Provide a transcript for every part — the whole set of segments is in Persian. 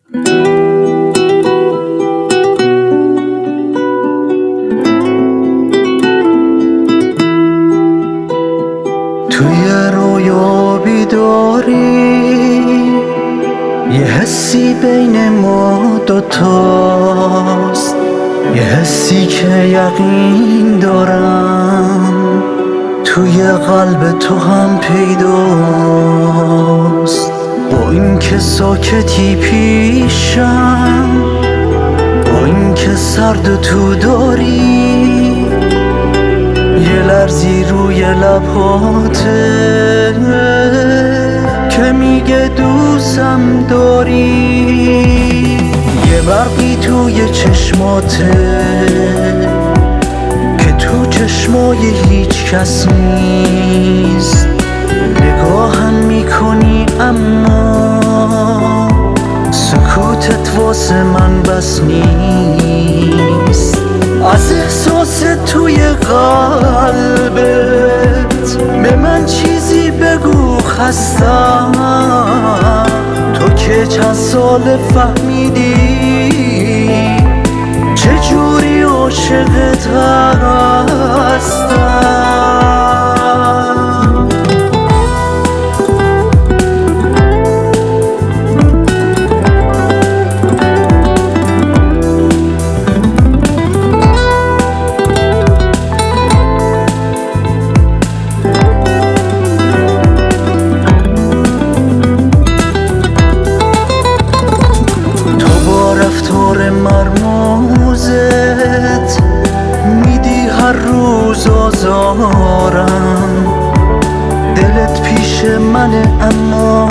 توی رویا بیداری یه حسی بین ما دوتاست، یه حسی که یقین دارم توی قلب تو هم پیداست. با این که ساکتی پیشم، با این که سرد تو داری، یه لرزی روی لباته که میگه دوستم داری. یه برقی توی چشماته که تو چشمای هیچ کس نیست. نگاهم میکنی اما سکوتت واسه من بس نیست. از احساس توی قلبت به من چیزی بگو خستم. تو که چند سال فهمیدی چجوری عاشقت هستم. مرموزت میدی هر روز آزارم، دلت پیش منه اما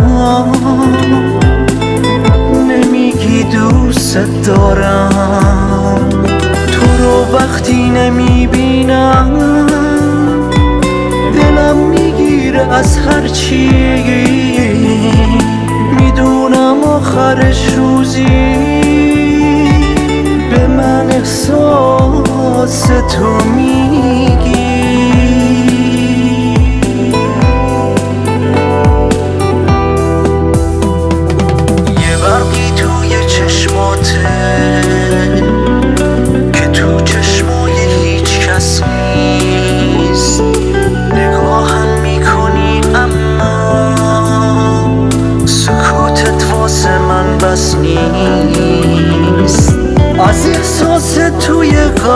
نمیگی دوست دارم. تو رو وقتی نمیبینم دلم میگیره از هر چی. میدونم آخرش روزی به من احساس تو میگی. یه برقی توی چشماته که تو چشمای هیچ کس نیست. نگاهم میکنی اما سکوتت واسه من بس نیست. از احساس توی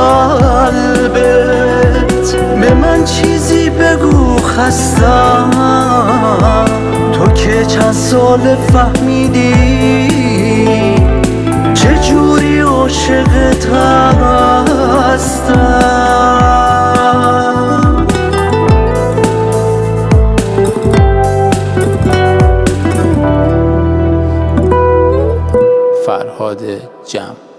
قلبت به من چیزی بگو خستم. تو که چند سال فهمیدی چجوری عاشقت هستم. فرهاد جمع.